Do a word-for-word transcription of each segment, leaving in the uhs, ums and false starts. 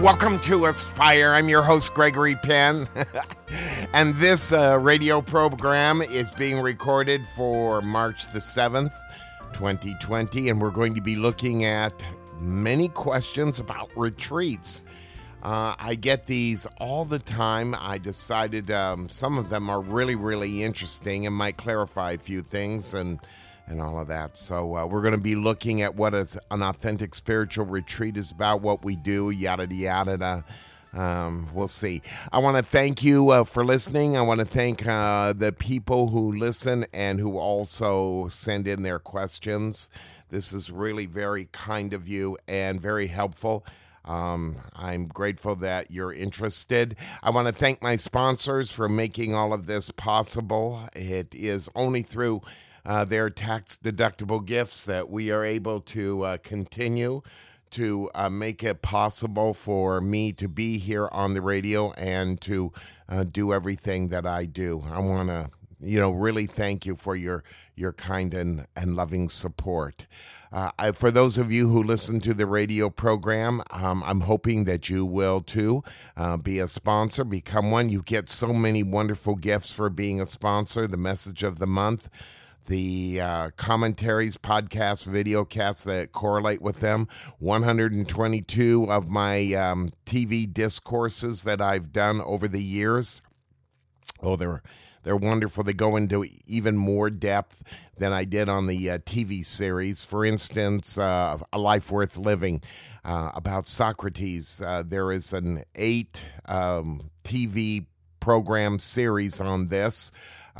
Welcome to Aspire. I'm your host, Gregory Penn. And this uh, radio program is being recorded for March the seventh, twenty twenty. And we're going to be looking at many questions about retreats. Uh, I get these all the time. I decided um, some of them are really, really interesting and might clarify a few things and and all of that. So uh, we're going to be looking at what is an authentic spiritual retreat is about, what we do, yada, yada, yada. Um, we'll see. I want to thank you uh, for listening. I want to thank uh, the people who listen and who also send in their questions. This is really very kind of you and very helpful. Um, I'm grateful that you're interested. I want to thank my sponsors for making all of this possible. It is only through Uh, their tax-deductible gifts that we are able to uh, continue to uh, make it possible for me to be here on the radio and to uh, do everything that I do. I want to, you know, really thank you for your your kind and, and loving support. Uh, I, for those of you who listen to the radio program, um, I'm hoping that you will too uh, be a sponsor, become one. You get so many wonderful gifts for being a sponsor. The message of the month, the uh, commentaries, podcasts, videocasts that correlate with them, one hundred twenty-two of my um, T V discourses that I've done over the years. Oh, they're they're wonderful. They go into even more depth than I did on the uh, T V series. For instance, uh, A Life Worth Living, uh, about Socrates. Uh, there is an eight um, T V program series on this.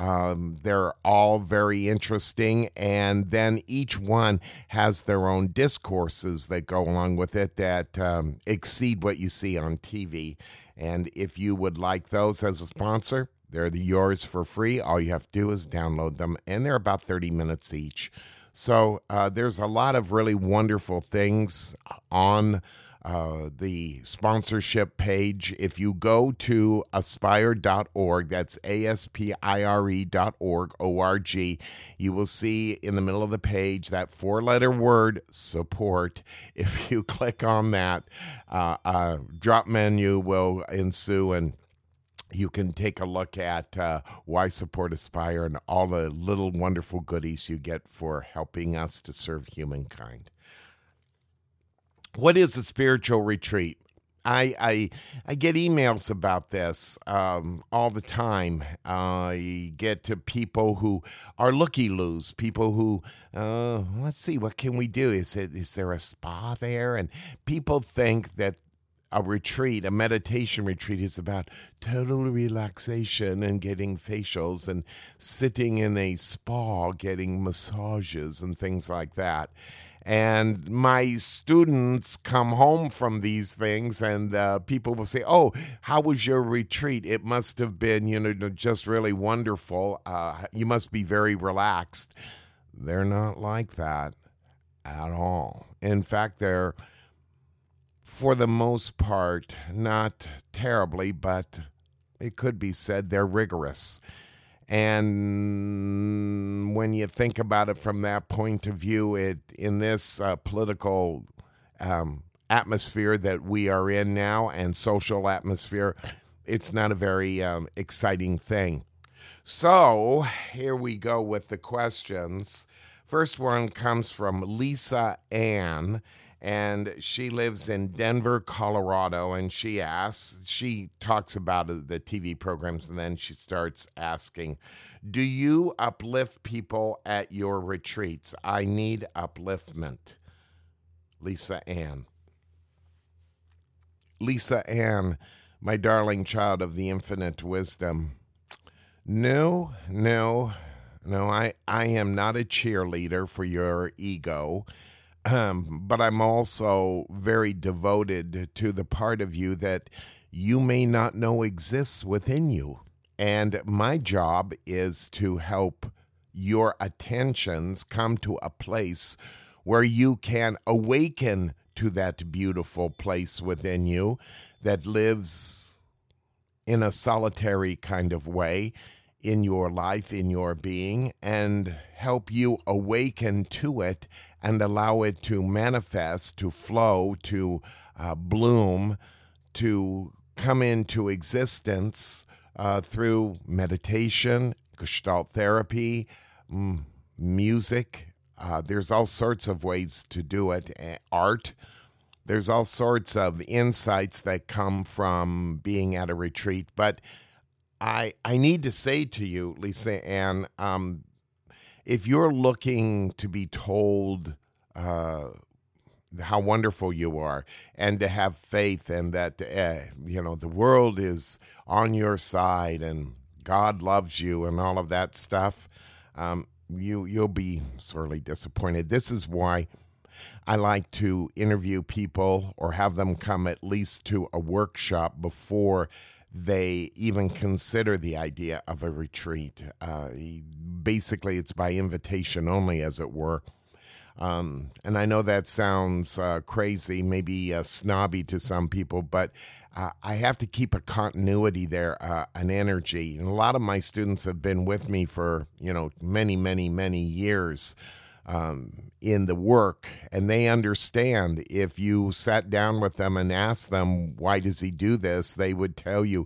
Um, they're all very interesting, and then each one has their own discourses that go along with it that um, exceed what you see on T V. And if you would like those as a sponsor, they're yours for free. All you have to do is download them, and they're about thirty minutes each. So uh, there's a lot of really wonderful things on Uh, the sponsorship page. If you go to aspire dot org, that's A S P I R E dot org, O R G, you will see in the middle of the page that four-letter word, support. If you click on that, uh, uh, drop menu will ensue, and you can take a look at uh, why support Aspire and all the little wonderful goodies you get for helping us to serve humankind. What is a spiritual retreat? I I, I get emails about this um, all the time. I get to people who are looky-loos, people who, uh, let's see, what can we do? Is it is there a spa there? And people think that a retreat, a meditation retreat, is about total relaxation and getting facials and sitting in a spa, getting massages and things like that. And my students come home from these things, and uh, people will say, oh, how was your retreat? It must have been, you know, just really wonderful. Uh, you must be very relaxed. They're not like that at all. In fact, they're, for the most part, not terribly, but it could be said they're rigorous. And when you think about it from that point of view, it in this uh, political um, atmosphere that we are in now and social atmosphere, it's not a very um, exciting thing. So here we go with the questions. First one comes from Lisa Ann, and she lives in Denver, Colorado, and she asks, she talks about the T V programs, and then she starts asking, do you uplift people at your retreats? I need upliftment. Lisa Ann. Lisa Ann, my darling child of the infinite wisdom. No, no, no, I, I am not a cheerleader for your ego. Um, but I'm also very devoted to the part of you that you may not know exists within you. And my job is to help your attentions come to a place where you can awaken to that beautiful place within you that lives in a solitary kind of way in your life, in your being, and help you awaken to it and allow it to manifest, to flow, to uh, bloom, to come into existence uh, through meditation, Gestalt therapy, mm, music. Uh, there's all sorts of ways to do it. Uh, art. There's all sorts of insights that come from being at a retreat. But I I need to say to you, Lisa Ann, um, if you're looking to be told uh, how wonderful you are and to have faith and that, uh, you know, the world is on your side and God loves you and all of that stuff, um, you, you'll be sorely disappointed. This is why I like to interview people or have them come at least to a workshop before they even consider the idea of a retreat. Uh, basically, it's by invitation only, as it were. Um, and I know that sounds uh, crazy, maybe uh, snobby to some people, but uh, I have to keep a continuity there, uh, an energy. And a lot of my students have been with me for, you know, many, many, many years um, in the work, and they understand. If you sat down with them and asked them, why does he do this, they would tell you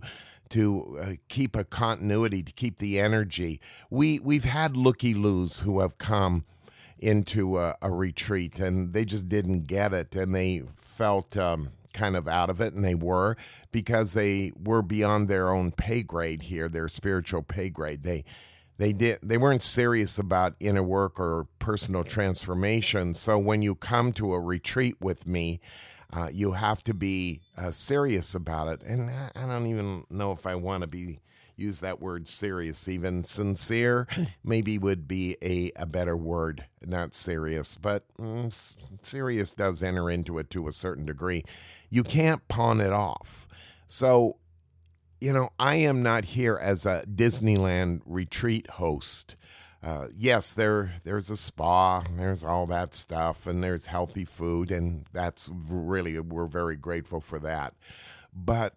to uh, keep a continuity, to keep the energy. We, we've had looky-loos who have come into a, a retreat and they just didn't get it, and they felt um, kind of out of it, and they were, because they were beyond their own pay grade here, their spiritual pay grade. They they did they weren't serious about inner work or personal transformation. So when you come to a retreat with me, uh, you have to be uh, serious about it. And I, I don't even know if I want to be use that word serious. Even sincere maybe would be a, a better word, not serious, but mm, serious does enter into it to a certain degree. You can't pawn it off. So, you know, I am not here as a Disneyland retreat host. Uh, yes, there there's a spa, there's all that stuff, and there's healthy food, and that's really, we're very grateful for that. But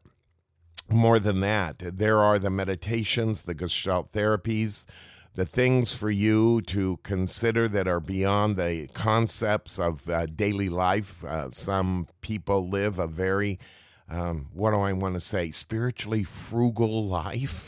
more than that, there are the meditations, the Gestalt therapies, the things for you to consider that are beyond the concepts of uh, daily life. Uh, some people live a very, um, what do I want to say, spiritually frugal life.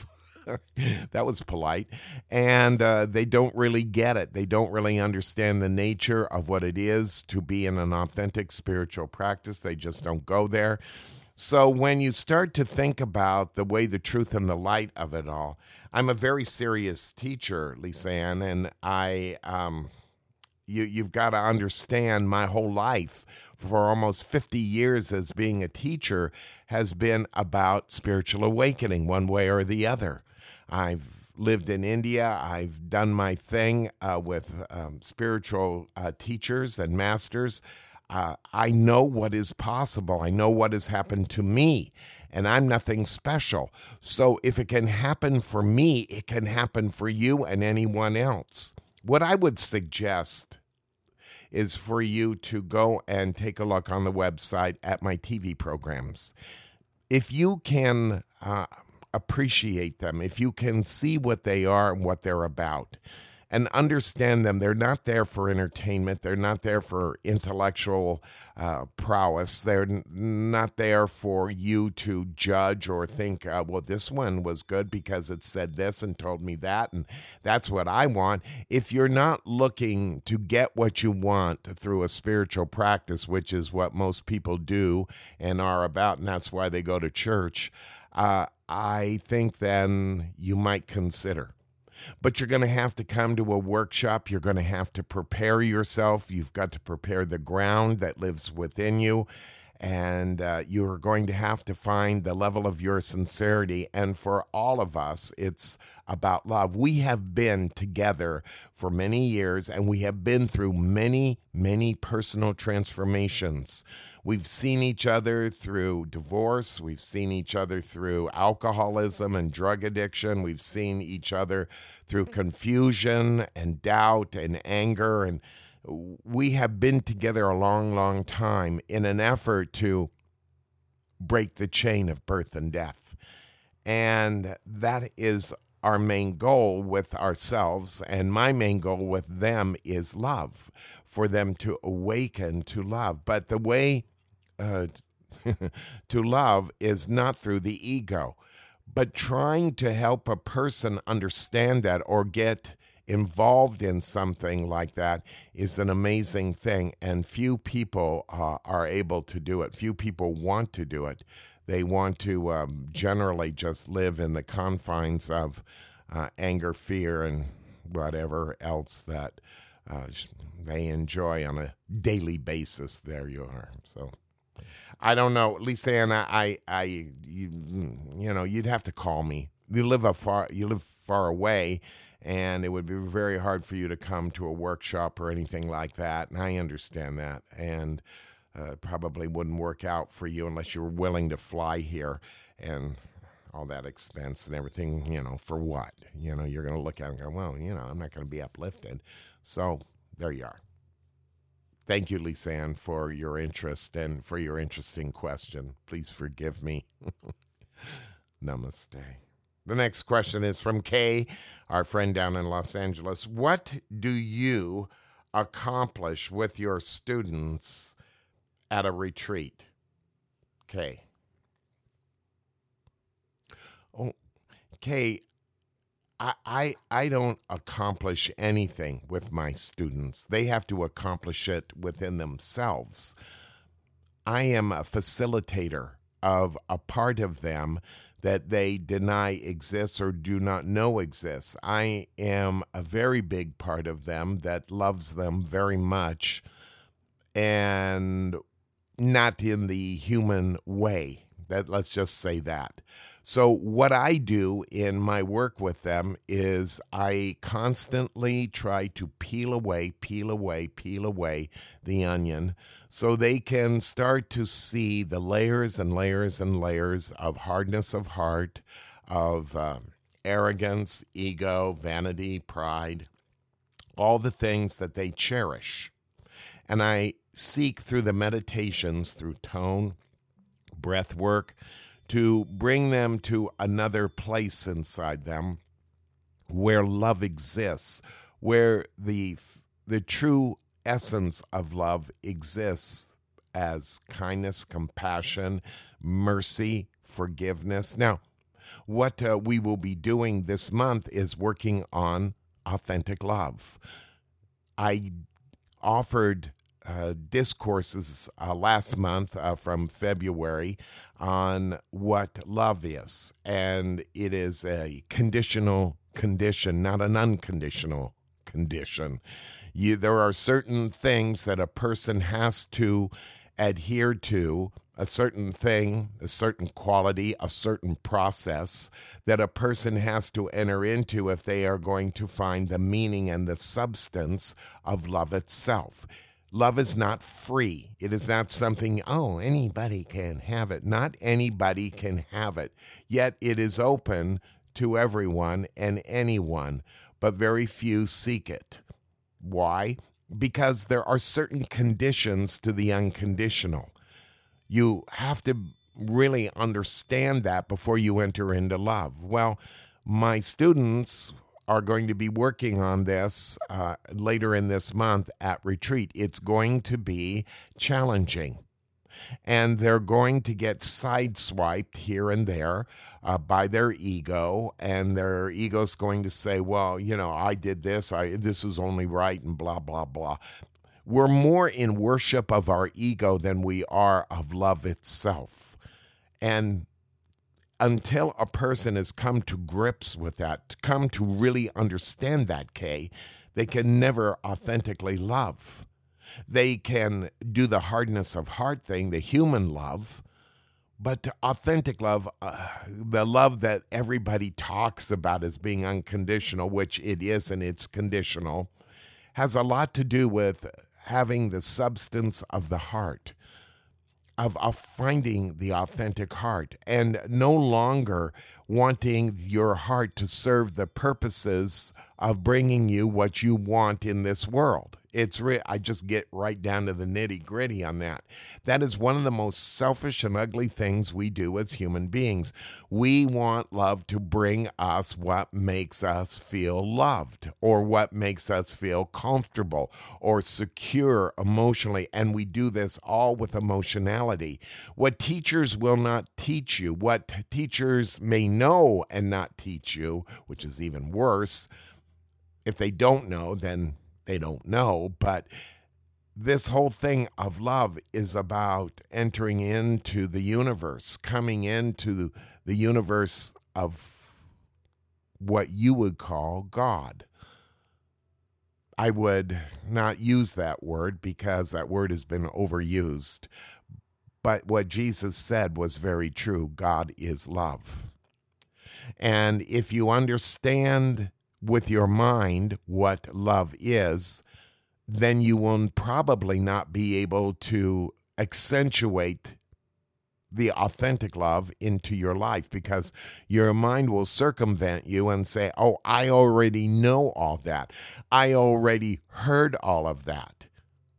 That was polite. And uh, they don't really get it. They don't really understand the nature of what it is to be in an authentic spiritual practice. They just don't go there. So when you start to think about the way, the truth, and the light of it all, I'm a very serious teacher, Lisa Ann, and I, um, you, you've got to understand my whole life for almost fifty years as being a teacher has been about spiritual awakening one way or the other. I've lived in India. I've done my thing uh, with um, spiritual uh, teachers and masters. Uh, I know what is possible. I know what has happened to me, and I'm nothing special. So if it can happen for me, it can happen for you and anyone else. What I would suggest is for you to go and take a look on the website at my T V programs. If you can uh, appreciate them, if you can see what they are and what they're about, and understand them. They're not there for entertainment. They're not there for intellectual uh, prowess. They're n- not there for you to judge or think, uh, well, this one was good because it said this and told me that, and that's what I want. If you're not looking to get what you want through a spiritual practice, which is what most people do and are about, and that's why they go to church, uh, I think then you might consider. But you're going to have to come to a workshop. You're going to have to prepare yourself. You've got to prepare the ground that lives within you. And uh, you're going to have to find the level of your sincerity. And for all of us, it's about love. We have been together for many years, and we have been through many, many personal transformations. We've seen each other through divorce. We've seen each other through alcoholism and drug addiction. We've seen each other through confusion and doubt and anger. And we have been together a long, long time in an effort to break the chain of birth and death. And that is our main goal with ourselves. And my main goal with them is love, for them to awaken to love. But the way uh, to love is not through the ego. But trying to help a person understand that or get involved in something like that is an amazing thing, and few people uh, are able to do it. Few people want to do it. They want to um, generally just live in the confines of uh, anger, fear, and whatever else that uh, they enjoy on a daily basis. There you are. So I don't know, Lisa Ann, I, I, you, you know, you'd have to call me. You live a far, you live far away, and it would be very hard for you to come to a workshop or anything like that. And I understand that, and uh, probably wouldn't work out for you unless you were willing to fly here and all that expense and everything. You know, for what? You know, you're going to look at it and go, well, you know, I'm not going to be uplifted. So there you are. Thank you, Lisa Ann, for your interest and for your interesting question. Please forgive me. Namaste. The next question is from Kay, our friend down in Los Angeles. What do you accomplish with your students at a retreat? Kay. Oh, Kay, I, I I don't accomplish anything with my students. They have to accomplish it within themselves. I am a facilitator of a part of them that they deny exists or do not know exists. I am a very big part of them that loves them very much, and not in the human way. That let's just say that. So what I do in my work with them is I constantly try to peel away, peel away, peel away the onion so they can start to see the layers and layers and layers of hardness of heart, of um, arrogance, ego, vanity, pride, all the things that they cherish. And I seek through the meditations, through tone, breath work, to bring them to another place inside them where love exists, where the the true essence of love exists as kindness, compassion, mercy, forgiveness. Now, what uh, we will be doing this month is working on authentic love. I offered Uh, discourses uh, last month uh, from February on what love is, and it is a conditional condition, not an unconditional condition. You, there are certain things that a person has to adhere to, a certain thing, a certain quality, a certain process that a person has to enter into if they are going to find the meaning and the substance of love itself. Love is not free. It is not something, oh, anybody can have it. Not anybody can have it. Yet it is open to everyone and anyone, but very few seek it. Why? Because there are certain conditions to the unconditional. You have to really understand that before you enter into love. Well, my students are going to be working on this uh, later in this month at retreat. It's going to be challenging, and they're going to get sideswiped here and there uh, by their ego, and their ego's going to say, well, you know, I did this, I this is only right, and blah, blah, blah. We're more in worship of our ego than we are of love itself. And until a person has come to grips with that, come to really understand that, Kay, they can never authentically love. They can do the hardness of heart thing, the human love, but authentic love, uh, the love that everybody talks about as being unconditional, which it is and it's conditional, has a lot to do with having the substance of the heart. Of, of finding the authentic heart and no longer wanting your heart to serve the purposes of bringing you what you want in this world. It's re- I just get right down to the nitty gritty on that. That is one of the most selfish and ugly things we do as human beings. We want love to bring us what makes us feel loved, or what makes us feel comfortable or secure emotionally. And we do this all with emotionality. What teachers will not teach you, what teachers may know and not teach you, which is even worse. If they don't know, then they don't know. But this whole thing of love is about entering into the universe, coming into the universe of what you would call God. I would not use that word because that word has been overused. But what Jesus said was very true. God is love. And if you understand with your mind what love is, then you will probably not be able to accentuate the authentic love into your life, because your mind will circumvent you and say, oh, I already know all that. I already heard all of that.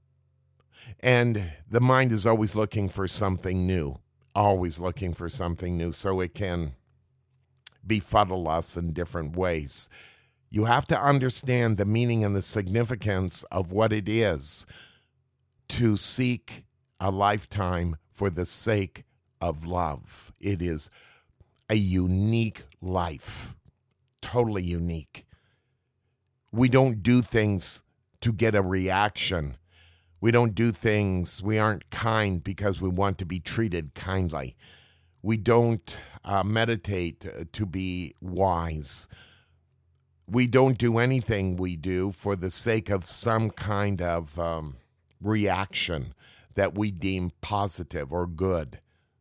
And the mind is always looking for something new, always looking for something new, so it can befuddle us in different ways. You have to understand the meaning and the significance of what it is to seek a lifetime for the sake of love. It is a unique life, totally unique. We don't do things to get a reaction. We don't do things, we aren't kind because we want to be treated kindly. We don't uh, meditate to be wise. We don't do anything we do for the sake of some kind of um, reaction that we deem positive or good.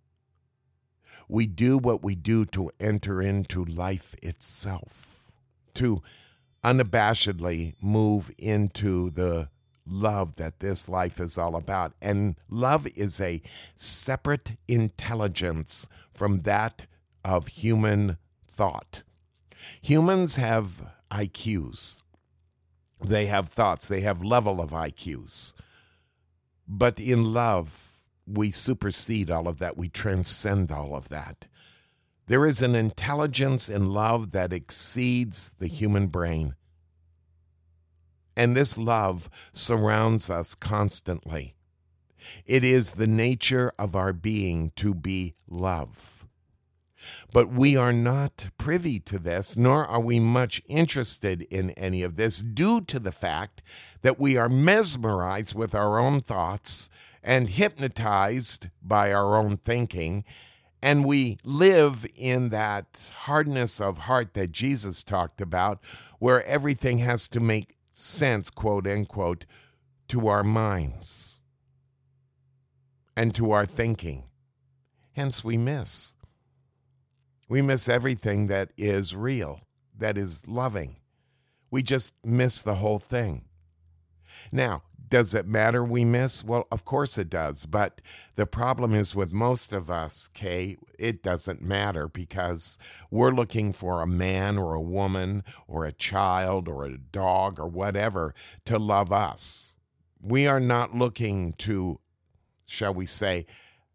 We do what we do to enter into life itself, to unabashedly move into the love that this life is all about. And love is a separate intelligence from that of human thought. Humans have I Qs. They have thoughts. They have level of I Qs. But in love, we supersede all of that. We transcend all of that. There is an intelligence in love that exceeds the human brain. And this love surrounds us constantly. It is the nature of our being to be love. But we are not privy to this, nor are we much interested in any of this, due to the fact that we are mesmerized with our own thoughts and hypnotized by our own thinking, and we live in that hardness of heart that Jesus talked about, where everything has to make sense, quote unquote, to our minds and to our thinking. Hence we miss. We miss everything that is real, that is loving. We just miss the whole thing. Now, does it matter we miss? Well, of course it does. But the problem is with most of us, Kay, it doesn't matter, because we're looking for a man or a woman or a child or a dog or whatever to love us. We are not looking to, shall we say,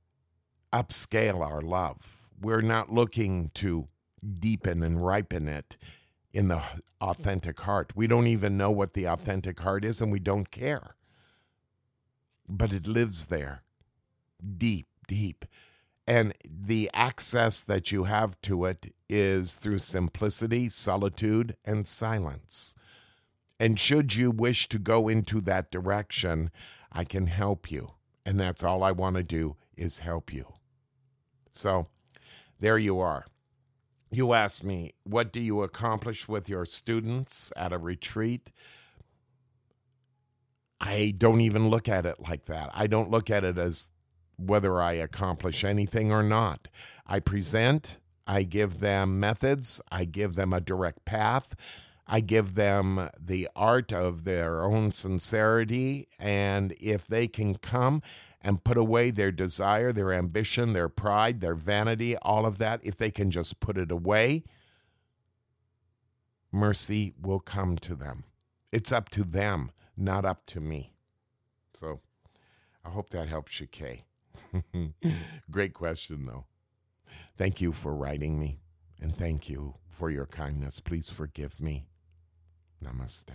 upscale our love. We're not looking to deepen and ripen it in the authentic heart. We don't even know what the authentic heart is, and we don't care. But it lives there, deep, deep. And the access that you have to it is through simplicity, solitude, and silence. And should you wish to go into that direction, I can help you. And that's all I want to do, is help you. So there you are. You asked me, what do you accomplish with your students at a retreat? I don't even look at it like that. I don't look at it as whether I accomplish anything or not. I present, I give them methods, I give them a direct path, I give them the art of their own sincerity, and if they can come and put away their desire, their ambition, their pride, their vanity, all of that, if they can just put it away, mercy will come to them. It's up to them, not up to me. So I hope that helps you, Kay. Great question, though. Thank you for writing me, and thank you for your kindness. Please forgive me. Namaste.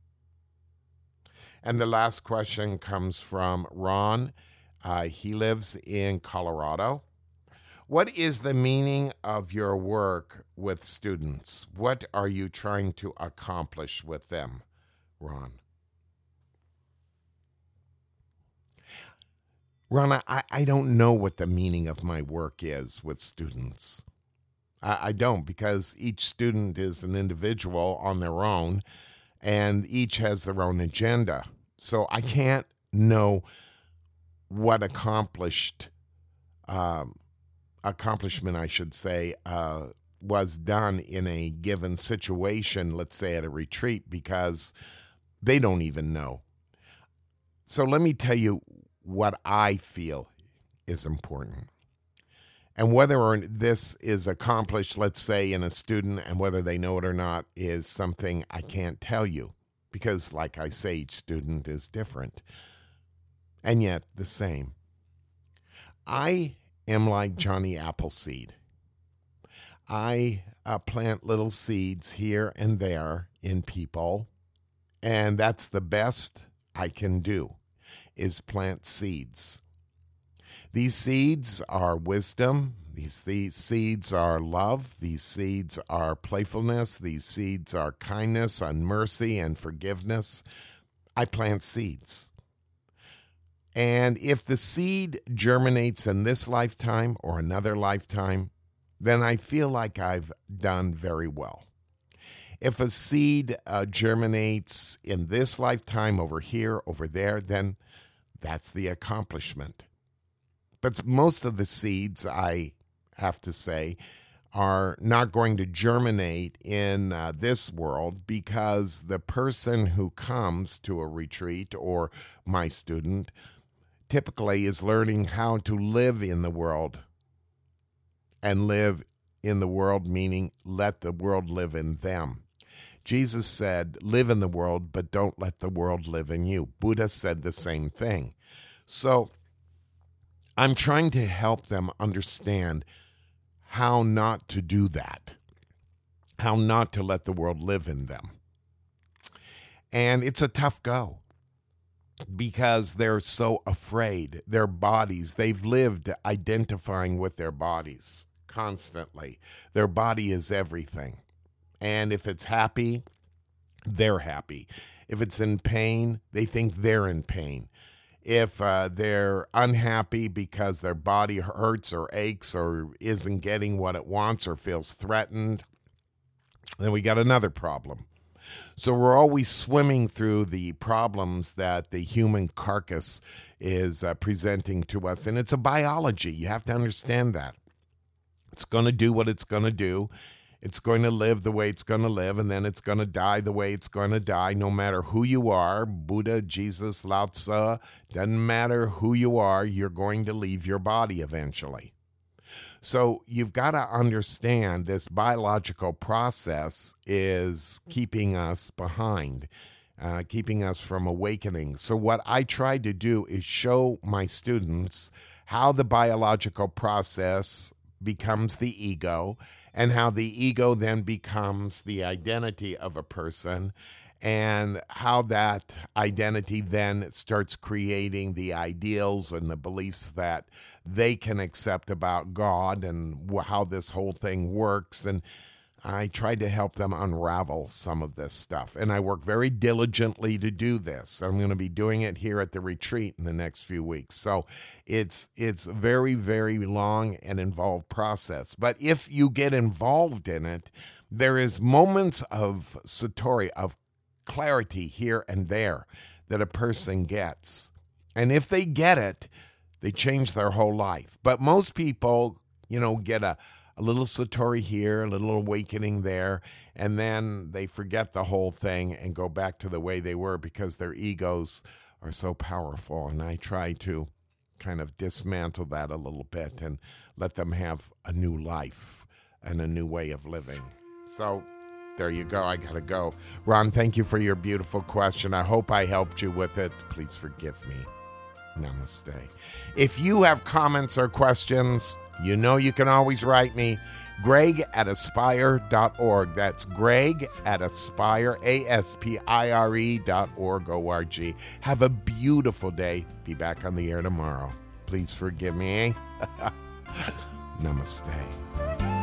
And the last question comes from Ron. Uh, he lives in Colorado. What is the meaning of your work with students? What are you trying to accomplish with them, Ron? Ron, I, I don't know what the meaning of my work is with students. I, I don't, because each student is an individual on their own, and each has their own agenda. So I can't know what accomplished um, accomplishment, I should say, uh, was done in a given situation, let's say at a retreat, because they don't even know. So let me tell you what I feel is important. And whether or this is accomplished, let's say, in a student, and whether they know it or not, is something I can't tell you. Because, like I say, each student is different, and yet the same. I am like Johnny Appleseed. I uh, plant little seeds here and there in people, and that's the best I can do, is plant seeds. These seeds are wisdom. These, these seeds are love. These seeds are playfulness. These seeds are kindness and mercy and forgiveness. I plant seeds. And if the seed germinates in this lifetime or another lifetime, then I feel like I've done very well. If a seed uh, germinates in this lifetime, over here, over there, then that's the accomplishment. But most of the seeds, I have to say, are not going to germinate in uh, this world, because the person who comes to a retreat, or my student, typically is learning how to live in the world. And live in the world meaning let the world live in them. Jesus said, live in the world, but don't let the world live in you. Buddha said the same thing. So I'm trying to help them understand how not to do that, how not to let the world live in them. And it's a tough go, because they're so afraid. Their bodies, they've lived identifying with their bodies constantly. Their body is everything. And if it's happy, they're happy. If it's in pain, they think they're in pain. If uh, they're unhappy because their body hurts or aches or isn't getting what it wants or feels threatened, then we got another problem. So we're always swimming through the problems that the human carcass is uh, presenting to us. And it's a biology. You have to understand that. It's going to do what it's going to do. It's going to live the way it's going to live, and then it's going to die the way it's going to die, no matter who you are. Buddha, Jesus, Lao Tzu, doesn't matter who you are, you're going to leave your body eventually. So you've got to understand this biological process is keeping us behind, uh, keeping us from awakening. So what I try to do is show my students how the biological process becomes the ego, and how the ego then becomes the identity of a person, and how that identity then starts creating the ideals and the beliefs that they can accept about God and how this whole thing works. And I tried to help them unravel some of this stuff. And I work very diligently to do this. I'm going to be doing it here at the retreat in the next few weeks. So it's it's a very, very long and involved process. But if you get involved in it, there is moments of satori, of clarity here and there that a person gets. And if they get it, they change their whole life. But most people, you know, get a A little satori here, a little awakening there, and then they forget the whole thing and go back to the way they were because their egos are so powerful. And I try to kind of dismantle that a little bit and let them have a new life and a new way of living. So There you go. I got to go. Ron, thank you for your beautiful question. I hope I helped you with it. Please forgive me. Namaste. If you have comments or questions, you know you can always write me. Greg at aspire dot org. That's Greg at aspire, A S P I R E dot org, O R G. Have a beautiful day. Be back on the air tomorrow. Please forgive me. Namaste.